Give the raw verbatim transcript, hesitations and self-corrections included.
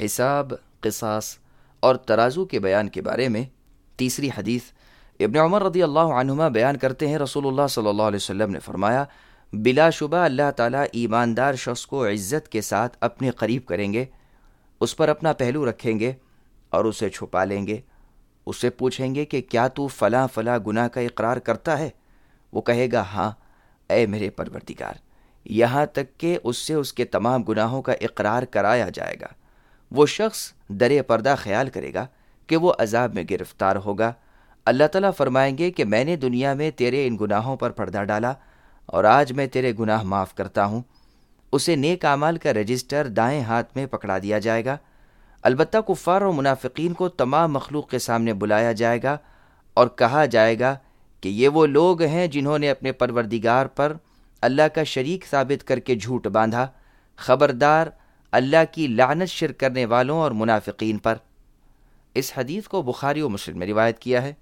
حساب، قصاص اور ترازو کے بیان کے بارے میں تیسری حدیث ابن عمر رضی اللہ عنہما بیان کرتے ہیں، رسول اللہ صلی اللہ علیہ وسلم نے فرمایا، بلا شبہ اللہ تعالیٰ ایماندار شخص کو عزت کے ساتھ اپنے قریب کریں گے، اس پر اپنا پہلو رکھیں گے اور اسے چھپا لیں گے۔ اس سے پوچھیں گے کہ کیا تو فلاں فلاں گناہ کا اقرار کرتا ہے؟ وہ کہے گا ہاں اے میرے پروردگار، یہاں تک کہ اس سے اس کے تمام گناہوں کا اقرار کرایا جائے گا۔ وہ شخص درِ پردہ خیال کرے گا کہ وہ عذاب میں گرفتار ہوگا۔ اللہ تعالیٰ فرمائیں گے کہ میں نے دنیا میں تیرے ان گناہوں پر پردہ ڈالا اور آج میں تیرے گناہ معاف کرتا ہوں۔ اسے نیک اعمال کا رجسٹر دائیں ہاتھ میں پکڑا دیا جائے گا۔ البتہ کفار اور منافقین کو تمام مخلوق کے سامنے بلایا جائے گا اور کہا جائے گا کہ یہ وہ لوگ ہیں جنہوں نے اپنے پروردگار پر اللہ کا شریک ثابت کر کے جھوٹ باندھا۔ خبردار، اللہ کی لعنت شرک کرنے والوں اور منافقین پر۔ اس حدیث کو بخاری و مسلم میں روایت کیا ہے۔